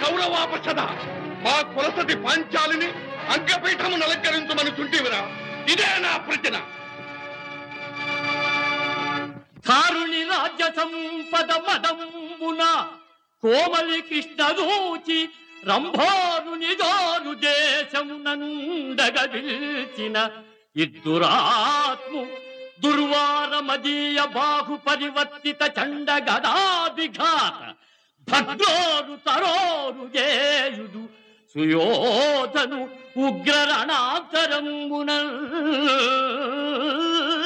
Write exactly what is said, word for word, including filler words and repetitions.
కౌరవాపసద మా కులసతి పాంచాలిని అంగపీఠము నలంకరించమని చుంటివిరా. ఇదే నా ప్రజన. కారుణి రాజ్య సంపద మదంబున కోమలి కృష్ణ దూచి రంభారుని దారు దేశమునండగదిల్చిన ఇద్దురాత్ము దుర్వారమదీయ బాహు పరివర్తిత చండ గదాభిఘాత భద్రోరు తరోరు జేయుడు సుయోధను ఉగ్ర రణాంతరంబున